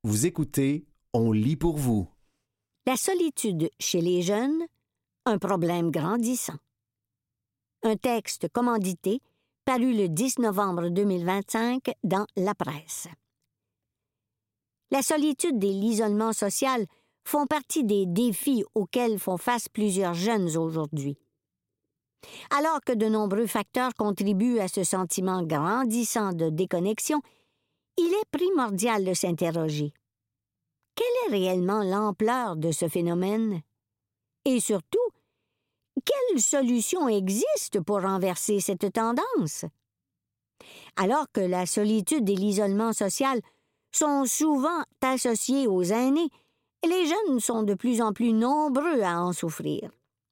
Vous écoutez, on lit pour vous. La solitude chez les jeunes, un problème grandissant. Un texte commandité paru le 10 novembre 2025 dans La Presse. La solitude et l'isolement social font partie des défis auxquels font face plusieurs jeunes aujourd'hui. Alors que de nombreux facteurs contribuent à ce sentiment grandissant de déconnexion, il est primordial de s'interroger. Quelle est réellement l'ampleur de ce phénomène? Et surtout, quelles solutions existent pour renverser cette tendance? Alors que la solitude et l'isolement social sont souvent associés aux aînés, les jeunes sont de plus en plus nombreux à en souffrir.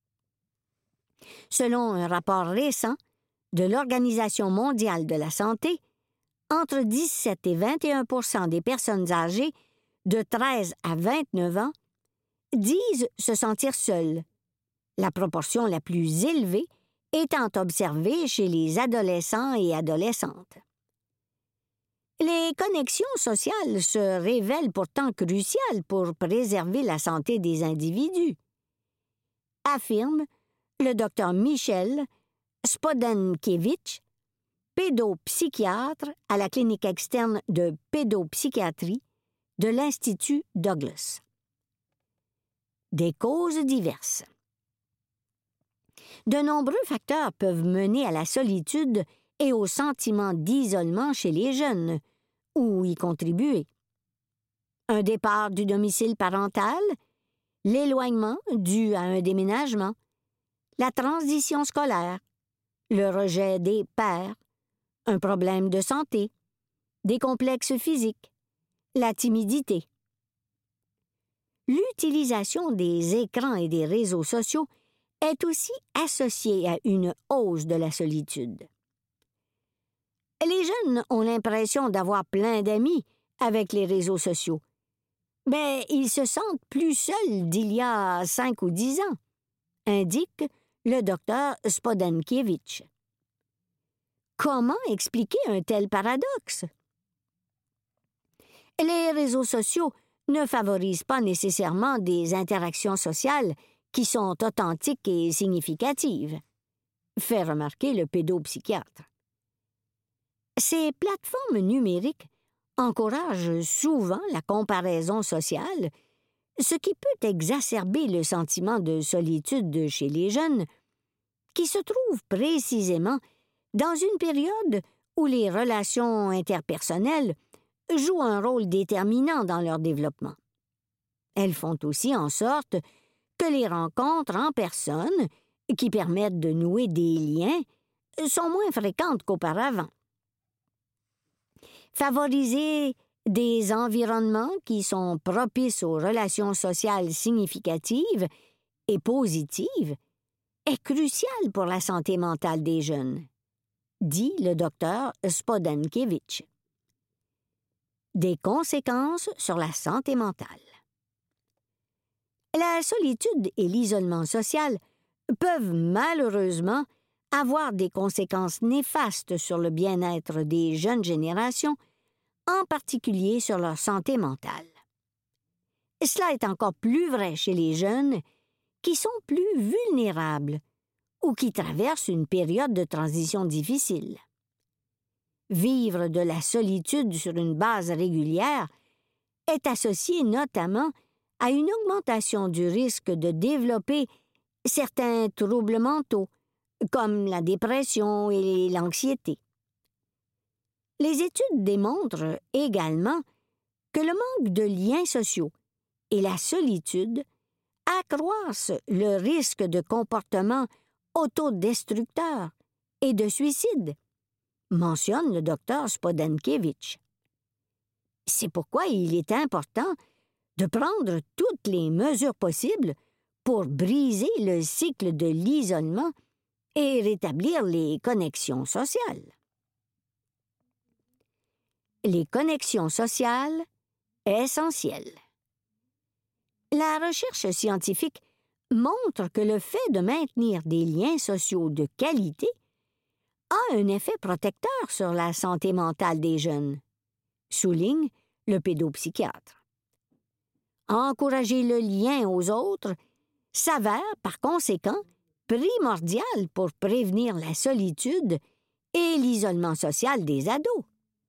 Selon un rapport récent de l'Organisation mondiale de la santé, entre 17 et 21% des personnes âgées de 13 à 29 ans disent se sentir seules, la proportion la plus élevée étant observée chez les adolescents et adolescentes. Les connexions sociales se révèlent pourtant cruciales pour préserver la santé des individus, affirme le Dr Michel Spodenkiewicz, pédopsychiatre à la clinique externe de pédopsychiatrie de l'Institut Douglas. Des causes diverses. De nombreux facteurs peuvent mener à la solitude et au sentiment d'isolement chez les jeunes, ou y contribuer. Un départ du domicile parental, l'éloignement dû à un déménagement, la transition scolaire, le rejet des pairs, un problème de santé, des complexes physiques, la timidité. L'utilisation des écrans et des réseaux sociaux est aussi associée à une hausse de la solitude. Les jeunes ont l'impression d'avoir plein d'amis avec les réseaux sociaux, mais ils se sentent plus seuls d'il y a 5 ou 10 ans, indique le docteur Spodenkiewicz. Comment expliquer un tel paradoxe? Les réseaux sociaux ne favorisent pas nécessairement des interactions sociales qui sont authentiques et significatives, fait remarquer le pédopsychiatre. Ces plateformes numériques encouragent souvent la comparaison sociale, ce qui peut exacerber le sentiment de solitude chez les jeunes, qui se trouvent précisément dans une période où les relations interpersonnelles jouent un rôle déterminant dans leur développement. Elles font aussi en sorte que les rencontres en personne, qui permettent de nouer des liens, sont moins fréquentes qu'auparavant. Favoriser des environnements qui sont propices aux relations sociales significatives et positives est crucial pour la santé mentale des jeunes, dit le docteur Spodenkiewicz. Des conséquences sur la santé mentale. La solitude et l'isolement social peuvent malheureusement avoir des conséquences néfastes sur le bien-être des jeunes générations, en particulier sur leur santé mentale. Cela est encore plus vrai chez les jeunes qui sont plus vulnérables ou qui traversent une période de transition difficile. Vivre de la solitude sur une base régulière est associé notamment à une augmentation du risque de développer certains troubles mentaux, comme la dépression et l'anxiété. Les études démontrent également que le manque de liens sociaux et la solitude accroissent le risque de comportements autodestructeurs et de suicide, mentionne le docteur Spodenkiewicz. C'est pourquoi il est important de prendre toutes les mesures possibles pour briser le cycle de l'isolement et rétablir les connexions sociales. Les connexions sociales essentielles. La recherche scientifique montre que le fait de maintenir des liens sociaux de qualité a un effet protecteur sur la santé mentale des jeunes, souligne le pédopsychiatre. encourager le lien aux autres, s'avère par conséquent primordial pour prévenir la solitude et l'isolement social des ados.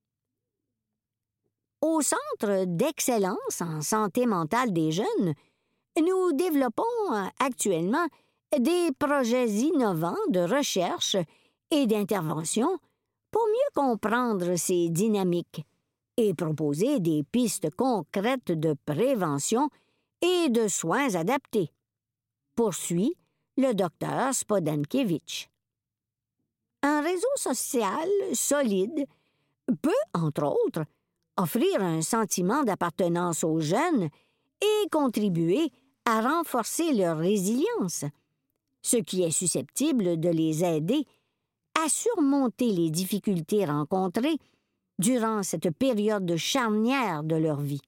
Au Centre d'excellence en santé mentale des jeunes, nous développons actuellement des projets innovants de recherche et d'intervention pour mieux comprendre ces dynamiques et proposer des pistes concrètes de prévention et de soins adaptés, poursuit le docteur Spodankevich. Un réseau social solide peut, entre autres, offrir un sentiment d'appartenance aux jeunes et contribuer à renforcer leur résilience, ce qui est susceptible de les aider à surmonter les difficultés rencontrées durant cette période charnière de leur vie.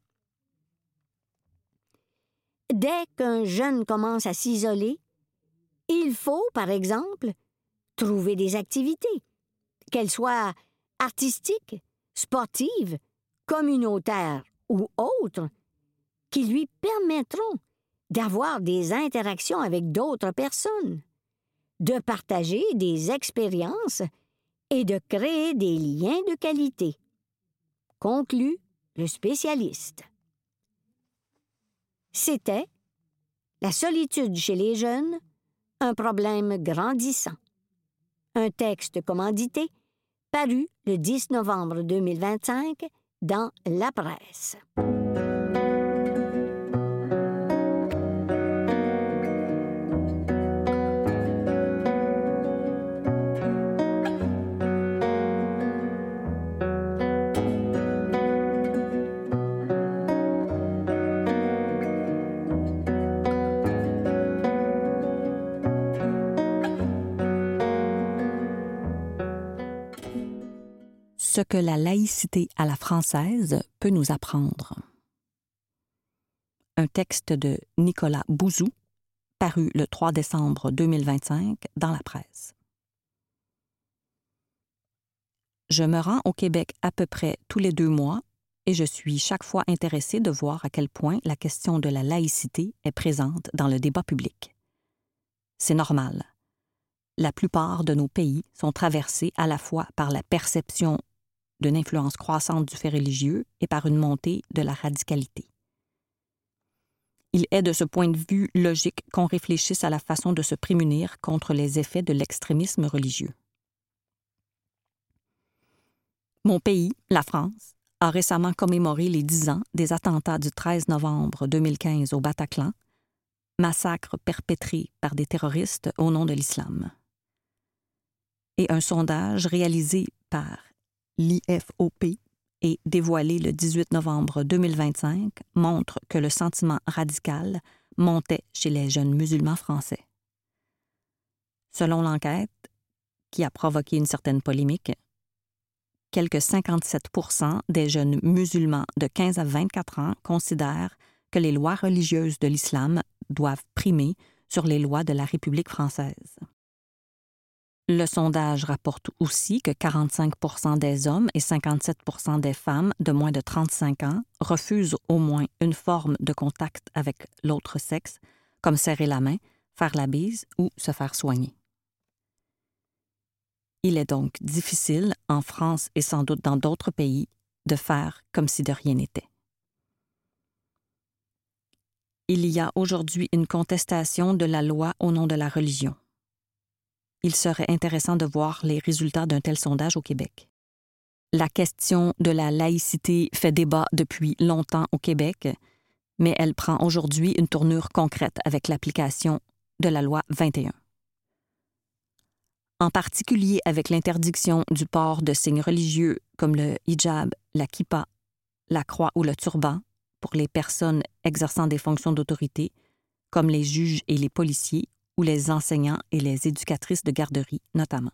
Dès qu'un jeune commence à s'isoler, il faut, par exemple, trouver des activités, qu'elles soient artistiques, sportives, communautaires ou autres, qui lui permettront d'avoir des interactions avec d'autres personnes, de partager des expériences et de créer des liens de qualité, conclut le spécialiste. C'était la solitude chez les jeunes, un problème grandissant. Un texte commandité paru le 10 novembre 2025 dans La Presse. Ce que la laïcité à la française peut nous apprendre. Un texte de Nicolas Bouzou, paru le 3 décembre 2025 dans La Presse. Je me rends au Québec à peu près tous les 2 mois et je suis chaque fois intéressée de voir à quel point la question de la laïcité est présente dans le débat public. C'est normal. La plupart de nos pays sont traversés à la fois par la perception d'une influence croissante du fait religieux et par une montée de la radicalité. Il est de ce point de vue logique qu'on réfléchisse à la façon de se prémunir contre les effets de l'extrémisme religieux. Mon pays, la France, a récemment commémoré les 10 ans des attentats du 13 novembre 2015 au Bataclan, massacre perpétré par des terroristes au nom de l'islam. Et un sondage réalisé par l'IFOP et dévoilé le 18 novembre 2025 montre que le sentiment radical montait chez les jeunes musulmans français. Selon l'enquête, qui a provoqué une certaine polémique, quelque 57% des jeunes musulmans de 15 à 24 ans considèrent que les lois religieuses de l'islam doivent primer sur les lois de la République française. Le sondage rapporte aussi que 45% des hommes et 57% des femmes de moins de 35 ans refusent au moins une forme de contact avec l'autre sexe, comme serrer la main, faire la bise ou se faire soigner. Il est donc difficile, en France et sans doute dans d'autres pays, de faire comme si de rien n'était. Il y a aujourd'hui une contestation de la loi au nom de la religion. Il serait intéressant de voir les résultats d'un tel sondage au Québec. La question de la laïcité fait débat depuis longtemps au Québec, mais elle prend aujourd'hui une tournure concrète avec l'application de la loi 21. En particulier avec l'interdiction du port de signes religieux comme le hijab, la kippa, la croix ou le turban pour les personnes exerçant des fonctions d'autorité, comme les juges et les policiers, ou les enseignants et les éducatrices de garderie notamment.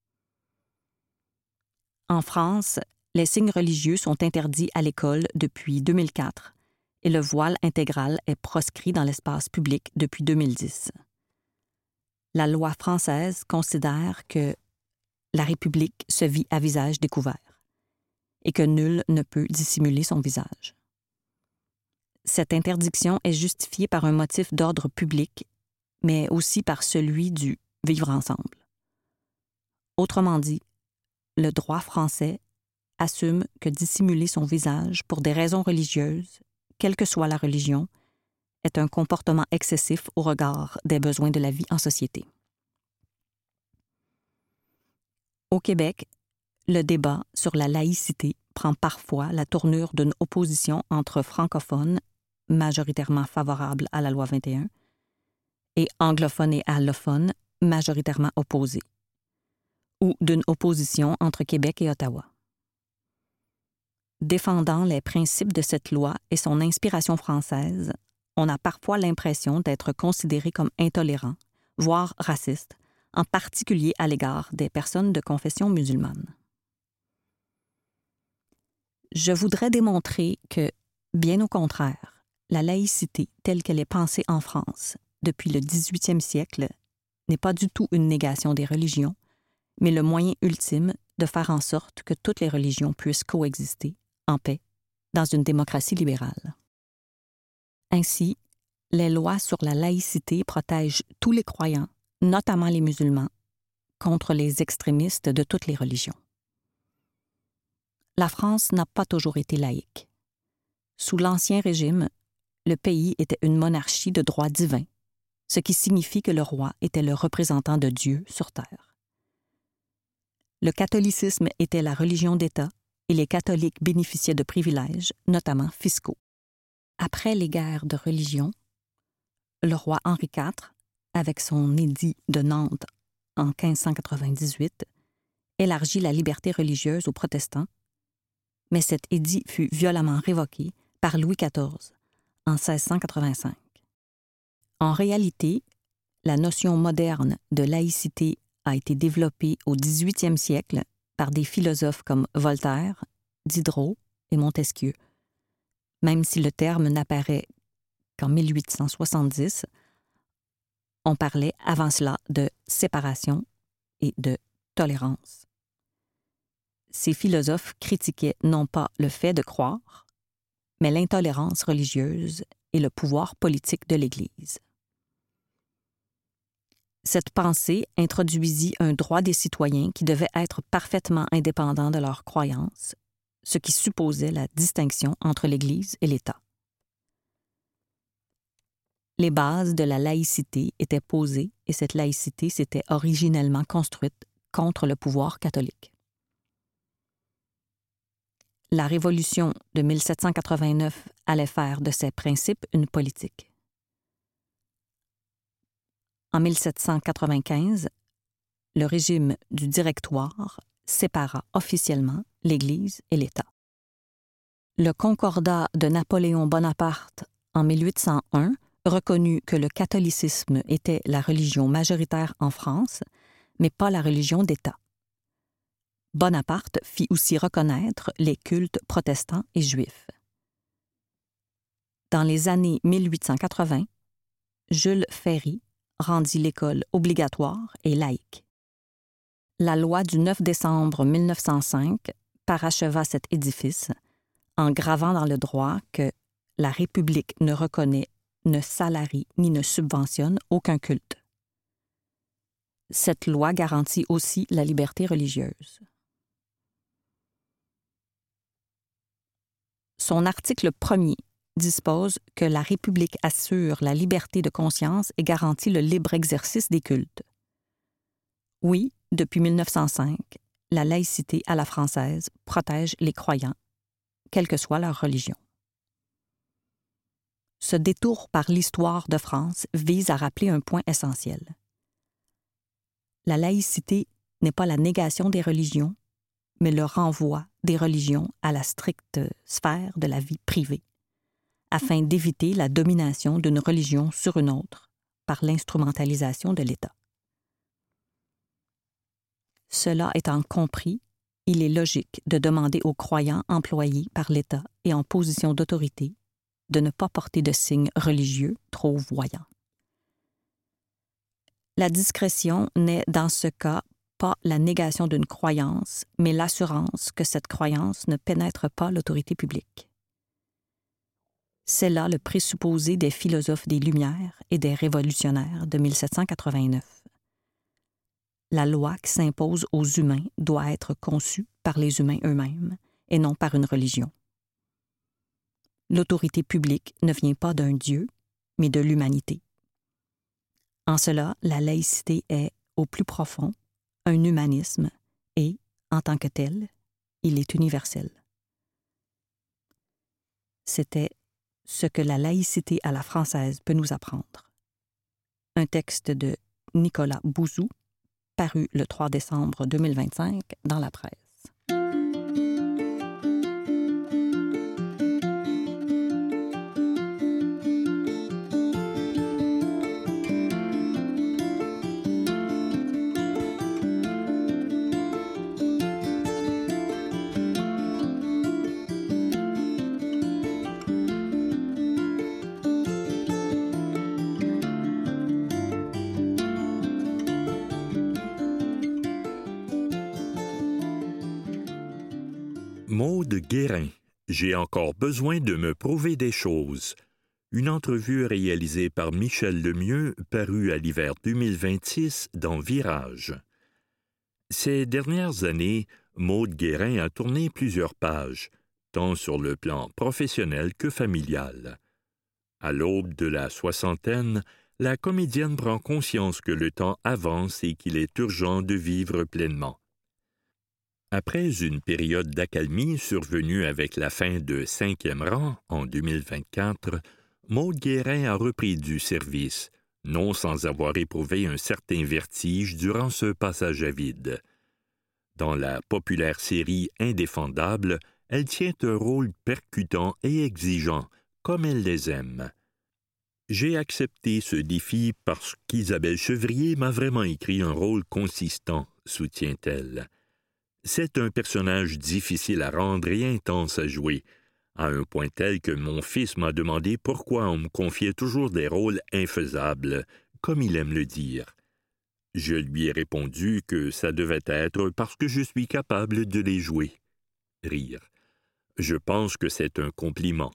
En France, les signes religieux sont interdits à l'école depuis 2004 et le voile intégral est proscrit dans l'espace public depuis 2010. La loi française considère que la République se vit à visage découvert et que nul ne peut dissimuler son visage. Cette interdiction est justifiée par un motif d'ordre public, mais aussi par celui du vivre ensemble. Autrement dit, le droit français assume que dissimuler son visage pour des raisons religieuses, quelle que soit la religion, est un comportement excessif au regard des besoins de la vie en société. Au Québec, le débat sur la laïcité prend parfois la tournure d'une opposition entre francophones, majoritairement favorables à la loi 21, et anglophones et allophones, majoritairement opposés, ou d'une opposition entre Québec et Ottawa. Défendant les principes de cette loi et son inspiration française, on a parfois l'impression d'être considéré comme intolérant, voire raciste, en particulier à l'égard des personnes de confession musulmane. Je voudrais démontrer que, bien au contraire, la laïcité telle qu'elle est pensée en France depuis le 18e siècle n'est pas du tout une négation des religions, mais le moyen ultime de faire en sorte que toutes les religions puissent coexister en paix dans une démocratie libérale. Ainsi, les lois sur la laïcité protègent tous les croyants, notamment les musulmans, contre les extrémistes de toutes les religions. La France n'a pas toujours été laïque. Sous l'Ancien Régime, le pays était une monarchie de droit divin, ce qui signifie que le roi était le représentant de Dieu sur terre. Le catholicisme était la religion d'État et les catholiques bénéficiaient de privilèges, notamment fiscaux. Après les guerres de religion, le roi Henri IV, avec son édit de Nantes en 1598, élargit la liberté religieuse aux protestants, mais cet édit fut violemment révoqué par Louis XIV en 1685. En réalité, la notion moderne de laïcité a été développée au XVIIIe siècle par des philosophes comme Voltaire, Diderot et Montesquieu, même si le terme n'apparaît qu'en 1870, on parlait avant cela de séparation et de tolérance. Ces philosophes critiquaient non pas le fait de croire, mais l'intolérance religieuse et le pouvoir politique de l'Église. Cette pensée introduisit un droit des citoyens qui devait être parfaitement indépendant de leurs croyances, ce qui supposait la distinction entre l'Église et l'État. Les bases de la laïcité étaient posées et cette laïcité s'était originellement construite contre le pouvoir catholique. La Révolution de 1789 allait faire de ces principes une politique. En 1795, le régime du Directoire sépara officiellement l'Église et l'État. Le Concordat de Napoléon Bonaparte en 1801 reconnut que le catholicisme était la religion majoritaire en France, mais pas la religion d'État. Bonaparte fit aussi reconnaître les cultes protestants et juifs. Dans les années 1880, Jules Ferry rendit l'école obligatoire et laïque. La loi du 9 décembre 1905 paracheva cet édifice en gravant dans le droit que la République ne reconnaît, ne salarie ni ne subventionne aucun culte. Cette loi garantit aussi la liberté religieuse. Son article 1er dispose que la République assure la liberté de conscience et garantit le libre exercice des cultes. Oui, depuis 1905, la laïcité à la française protège les croyants, quelle que soit leur religion. Ce détour par l'histoire de France vise à rappeler un point essentiel. La laïcité n'est pas la négation des religions, mais le renvoi des religions à la stricte sphère de la vie privée, afin d'éviter la domination d'une religion sur une autre par l'instrumentalisation de l'État. Cela étant compris, il est logique de demander aux croyants employés par l'État et en position d'autorité de ne pas porter de signes religieux trop voyants. La discrétion n'est dans ce cas pas la négation d'une croyance, mais l'assurance que cette croyance ne pénètre pas l'autorité publique. C'est là le présupposé des philosophes des Lumières et des révolutionnaires de 1789. La loi qui s'impose aux humains doit être conçue par les humains eux-mêmes et non par une religion. L'autorité publique ne vient pas d'un Dieu, mais de l'humanité. En cela, la laïcité est, au plus profond, un humanisme et, en tant que tel, il est universel. C'était ce que la laïcité à la française peut nous apprendre. Un texte de Nicolas Bouzou, paru le 3 décembre 2025 dans la presse. Maude Guérin, j'ai encore besoin de me prouver des choses. Une entrevue réalisée par Michel Lemieux, parue à l'hiver 2026 dans Virage. Ces dernières années, Maude Guérin a tourné plusieurs pages, tant sur le plan professionnel que familial. À l'aube de la soixantaine, la comédienne prend conscience que le temps avance et qu'il est urgent de vivre pleinement. Après une période d'accalmie survenue avec la fin de 5e rang en 2024, Maude Guérin a repris du service, non sans avoir éprouvé un certain vertige durant ce passage à vide. Dans la populaire série Indéfendable, elle tient un rôle percutant et exigeant, comme elle les aime. J'ai accepté ce défi parce qu'Isabelle Chevrier m'a vraiment écrit un rôle consistant, soutient-elle. C'est un personnage difficile à rendre et intense à jouer, à un point tel que mon fils m'a demandé pourquoi on me confiait toujours des rôles infaisables, comme il aime le dire. Je lui ai répondu que ça devait être parce que je suis capable de les jouer. Rire. Je pense que c'est un compliment.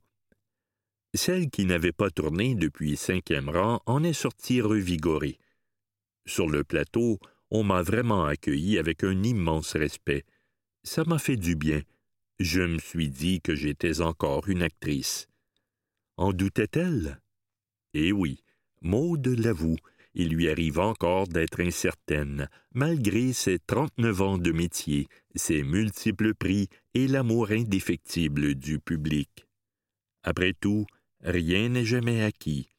Celle qui n'avait pas tourné depuis 5e rang en est sortie revigorée. Sur le plateau, on m'a vraiment accueilli avec un immense respect. Ça m'a fait du bien. Je me suis dit que j'étais encore une actrice. En doutait-elle? Eh oui, Maude l'avoue, il lui arrive encore d'être incertaine, malgré ses 39 ans de métier, ses multiples prix et l'amour indéfectible du public. Après tout, rien n'est jamais acquis.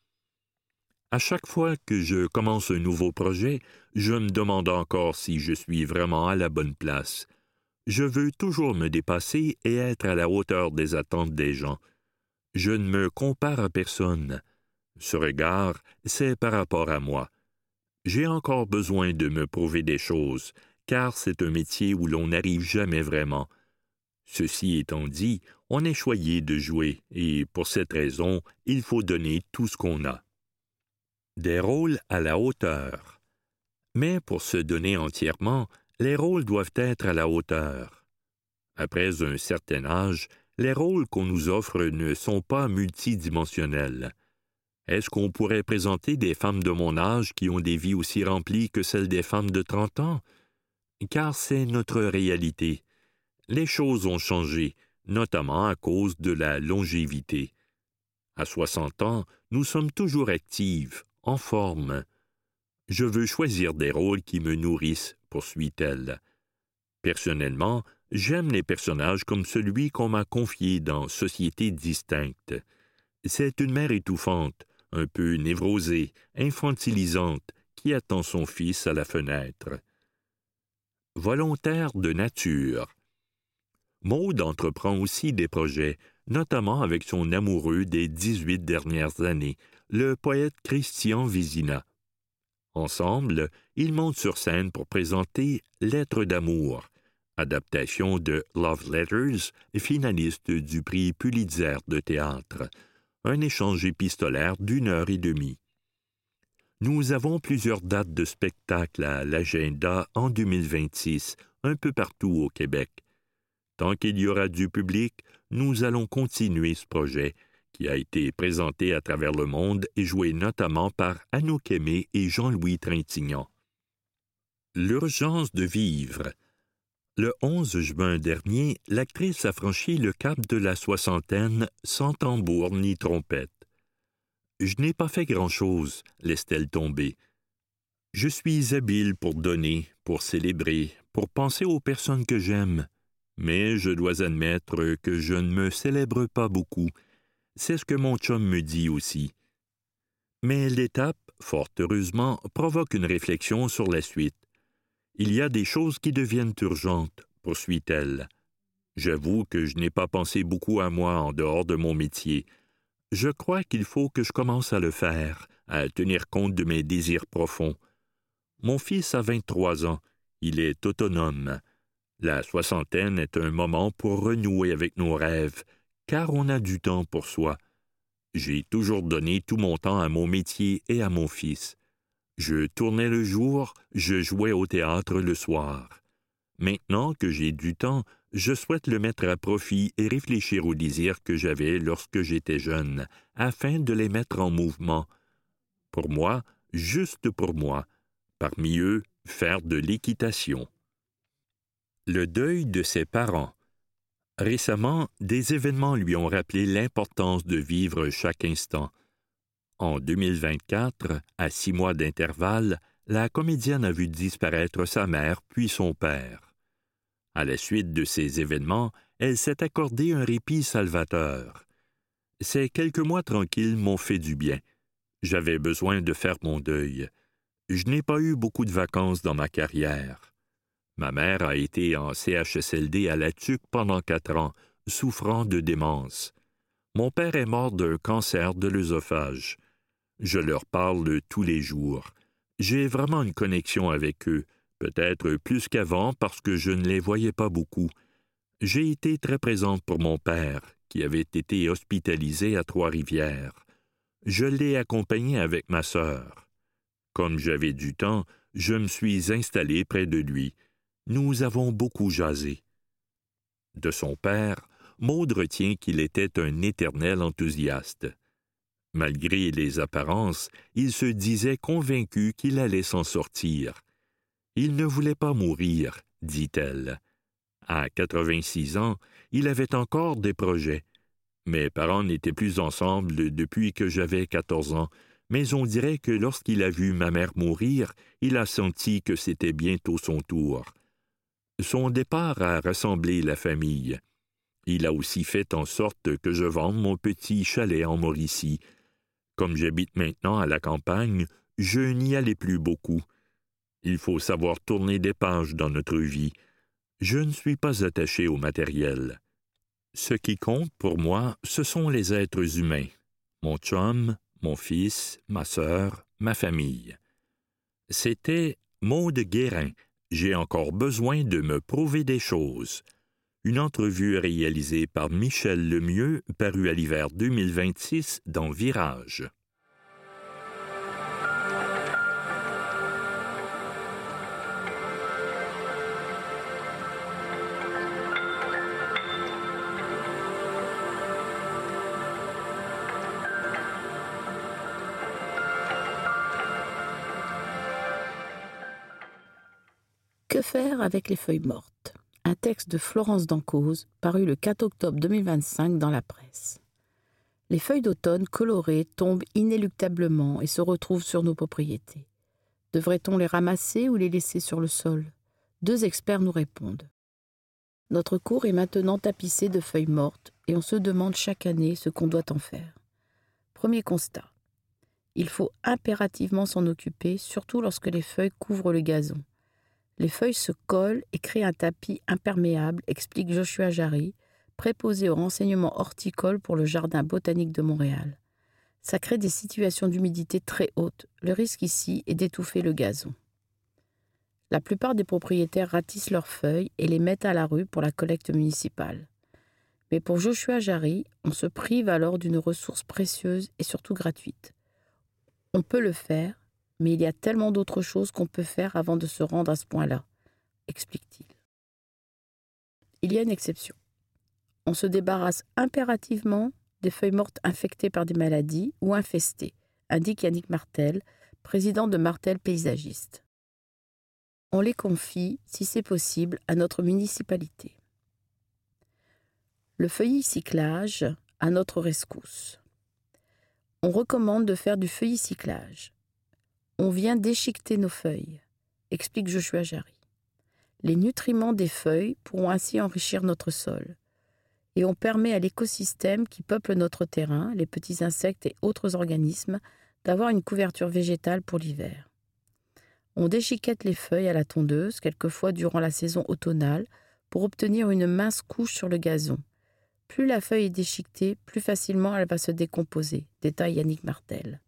À chaque fois que je commence un nouveau projet, je me demande encore si je suis vraiment à la bonne place. Je veux toujours me dépasser et être à la hauteur des attentes des gens. Je ne me compare à personne. Ce regard, c'est par rapport à moi. J'ai encore besoin de me prouver des choses, car c'est un métier où l'on n'arrive jamais vraiment. Ceci étant dit, on est choyé de jouer, et pour cette raison, il faut donner tout ce qu'on a. Des rôles à la hauteur. Mais pour se donner entièrement, les rôles doivent être à la hauteur. Après un certain âge, les rôles qu'on nous offre ne sont pas multidimensionnels. Est-ce qu'on pourrait présenter des femmes de mon âge qui ont des vies aussi remplies que celles des femmes de 30 ans? Car c'est notre réalité. Les choses ont changé, notamment à cause de la longévité. À 60 ans, nous sommes toujours actives, en forme. Je veux choisir des rôles qui me nourrissent, poursuit-elle. Personnellement, j'aime les personnages comme celui qu'on m'a confié dans Société distincte. C'est une mère étouffante, un peu névrosée, infantilisante, qui attend son fils à la fenêtre. Volontaire de nature. Maude entreprend aussi des projets, notamment avec son amoureux des 18 dernières années, le poète Christian Vézina. Ensemble, ils montent sur scène pour présenter Lettres d'amour, adaptation de Love Letters, finaliste du prix Pulitzer de théâtre, un échange épistolaire d'1h30. Nous avons plusieurs dates de spectacles à l'agenda en 2026, un peu partout au Québec. Tant qu'il y aura du public, nous allons continuer ce projet, qui a été présenté à travers le monde et joué notamment par Anouk Aimé et Jean-Louis Trintignant. L'urgence de vivre. Le 11 juin dernier, l'actrice a franchi le cap de la soixantaine sans tambour ni trompette. « Je n'ai pas fait grand-chose », laisse-t-elle tomber. « Je suis habile pour donner, pour célébrer, pour penser aux personnes que j'aime. Mais je dois admettre que je ne me célèbre pas beaucoup. C'est ce que mon chum me dit aussi. » Mais l'étape, fort heureusement, provoque une réflexion sur la suite. Il y a des choses qui deviennent urgentes, poursuit-elle. J'avoue que je n'ai pas pensé beaucoup à moi en dehors de mon métier. Je crois qu'il faut que je commence à le faire, à tenir compte de mes désirs profonds. Mon fils a 23 ans. Il est autonome. La soixantaine est un moment pour renouer avec nos rêves, car on a du temps pour soi. J'ai toujours donné tout mon temps à mon métier et à mon fils. Je tournais le jour, je jouais au théâtre le soir. Maintenant que j'ai du temps, je souhaite le mettre à profit et réfléchir aux désirs que j'avais lorsque j'étais jeune, afin de les mettre en mouvement. Pour moi, juste pour moi. Parmi eux, faire de l'équitation. Le deuil de ses parents. Récemment, des événements lui ont rappelé l'importance de vivre chaque instant. En 2024, à 6 mois d'intervalle, la comédienne a vu disparaître sa mère puis son père. À la suite de ces événements, elle s'est accordé un répit salvateur. Ces quelques mois tranquilles m'ont fait du bien. J'avais besoin de faire mon deuil. Je n'ai pas eu beaucoup de vacances dans ma carrière. Ma mère a été en CHSLD à La Tuque pendant 4 ans, souffrant de démence. Mon père est mort d'un cancer de l'œsophage. Je leur parle tous les jours. J'ai vraiment une connexion avec eux, peut-être plus qu'avant parce que je ne les voyais pas beaucoup. J'ai été très présente pour mon père, qui avait été hospitalisé à Trois-Rivières. Je l'ai accompagné avec ma sœur. Comme j'avais du temps, je me suis installé près de lui. Nous avons beaucoup jasé. De son père, Maude retient qu'il était un éternel enthousiaste. Malgré les apparences, il se disait convaincu qu'il allait s'en sortir. Il ne voulait pas mourir, dit-elle. À 86 ans, il avait encore des projets. Mes parents n'étaient plus ensemble depuis que j'avais 14 ans, mais on dirait que lorsqu'il a vu ma mère mourir, il a senti que c'était bientôt son tour. Son départ a rassemblé la famille. Il a aussi fait en sorte que je vende mon petit chalet en Mauricie. Comme j'habite maintenant à la campagne, je n'y allais plus beaucoup. Il faut savoir tourner des pages dans notre vie. Je ne suis pas attaché au matériel. Ce qui compte pour moi, ce sont les êtres humains. Mon chum, mon fils, ma sœur, ma famille. C'était Maude Guérin. J'ai encore besoin de me prouver des choses. Une entrevue réalisée par Michel Lemieux, parue à l'hiver 2026 dans Virage. Que faire avec les feuilles mortes ? Un texte de Florence Dancause, paru le 4 octobre 2025 dans la presse. Les feuilles d'automne colorées tombent inéluctablement et se retrouvent sur nos propriétés. Devrait-on les ramasser ou les laisser sur le sol ? 2 experts nous répondent. Notre cour est maintenant tapissée de feuilles mortes et on se demande chaque année ce qu'on doit en faire. Premier constat. Il faut impérativement s'en occuper, surtout lorsque les feuilles couvrent le gazon. Les feuilles se collent et créent un tapis imperméable, explique Joshua Jarry, préposé au renseignement horticole pour le Jardin botanique de Montréal. Ça crée des situations d'humidité très hautes. Le risque ici est d'étouffer le gazon. La plupart des propriétaires ratissent leurs feuilles et les mettent à la rue pour la collecte municipale. Mais pour Joshua Jarry, on se prive alors d'une ressource précieuse et surtout gratuite. On peut le faire, mais il y a tellement d'autres choses qu'on peut faire avant de se rendre à ce point-là, explique-t-il. Il y a une exception. On se débarrasse impérativement des feuilles mortes infectées par des maladies ou infestées, indique Yannick Martel, président de Martel Paysagiste. On les confie, si c'est possible, à notre municipalité. Le feuilly-cyclage à notre rescousse. On recommande de faire du feuilly-cyclage. On vient déchiqueter nos feuilles, explique Joshua Jarry. Les nutriments des feuilles pourront ainsi enrichir notre sol. Et on permet à l'écosystème qui peuple notre terrain, les petits insectes et autres organismes, d'avoir une couverture végétale pour l'hiver. On déchiquette les feuilles à la tondeuse, quelquefois durant la saison automnale, pour obtenir une mince couche sur le gazon. Plus la feuille est déchiquetée, plus facilement elle va se décomposer, détaille Yannick Martel.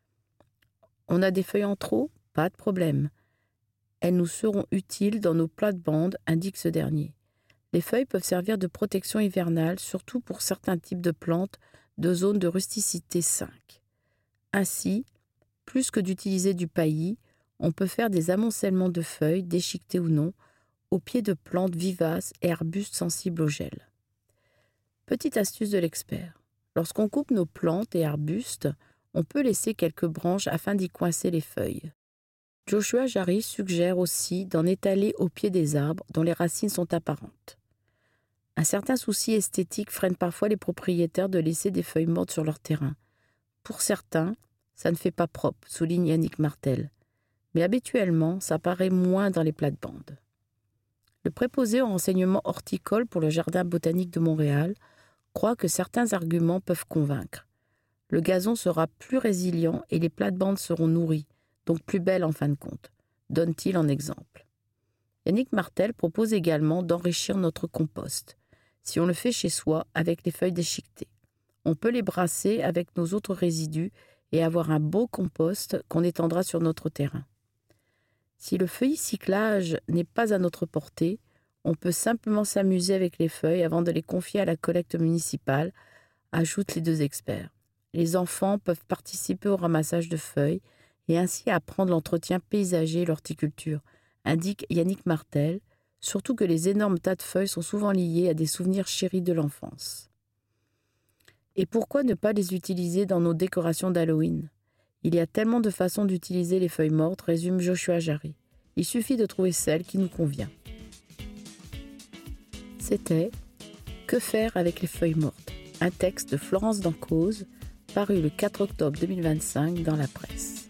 On a des feuilles en trop ? Pas de problème. Elles nous seront utiles dans nos plates-bandes, indique ce dernier. Les feuilles peuvent servir de protection hivernale, surtout pour certains types de plantes de zone de rusticité 5. Ainsi, plus que d'utiliser du paillis, on peut faire des amoncellements de feuilles, déchiquetées ou non, au pied de plantes vivaces et arbustes sensibles au gel. Petite astuce de l'expert. Lorsqu'on coupe nos plantes et arbustes, on peut laisser quelques branches afin d'y coincer les feuilles. Joshua Jarry suggère aussi d'en étaler au pied des arbres dont les racines sont apparentes. Un certain souci esthétique freine parfois les propriétaires de laisser des feuilles mortes sur leur terrain. Pour certains, ça ne fait pas propre, souligne Yannick Martel. Mais habituellement, ça paraît moins dans les plates-bandes. Le préposé au renseignement horticole pour le Jardin botanique de Montréal croit que certains arguments peuvent convaincre. Le gazon sera plus résilient et les plates-bandes seront nourries, donc plus belles en fin de compte, donne-t-il en exemple. Yannick Martel propose également d'enrichir notre compost, si on le fait chez soi avec les feuilles déchiquetées. On peut les brasser avec nos autres résidus et avoir un beau compost qu'on étendra sur notre terrain. Si le feuilly-cyclage n'est pas à notre portée, on peut simplement s'amuser avec les feuilles avant de les confier à la collecte municipale, ajoutent les deux experts. Les enfants peuvent participer au ramassage de feuilles et ainsi apprendre l'entretien paysager et l'horticulture, indique Yannick Martel, surtout que les énormes tas de feuilles sont souvent liés à des souvenirs chéris de l'enfance. Et pourquoi ne pas les utiliser dans nos décorations d'Halloween ? Il y a tellement de façons d'utiliser les feuilles mortes, résume Joshua Jarry. Il suffit de trouver celle qui nous convient. C'était « Que faire avec les feuilles mortes ?» un texte de Florence Dancause, paru le 4 octobre 2025 dans la presse.